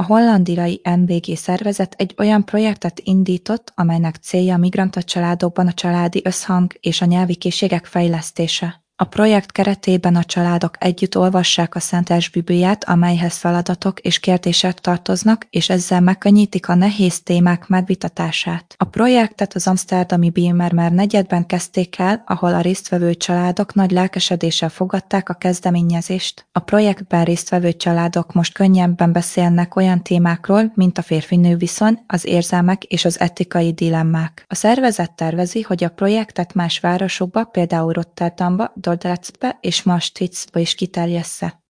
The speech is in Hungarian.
A hollandiai NVG szervezet egy olyan projektet indított, amelynek célja a migranta családokban a családi összhang és a nyelvi készségek fejlesztése. A projekt keretében a családok együtt olvassák a Szentes Bibliát, amelyhez feladatok és kérdések tartoznak, és ezzel megkönnyítik a nehéz témák megvitatását. A projektet az amszterdami Bijlmermeer negyedben kezdték el, ahol a résztvevő családok nagy lelkesedéssel fogadták a kezdeményezést. A projektben résztvevő családok most könnyebben beszélnek olyan témákról, mint a férfi-nő viszony, az érzelmek és az etikai dilemmák. A szervezet tervezi, hogy a projektet más városokba, például Rotterdamba, Dordrechtbe és Maastrichtba is kiterjessze.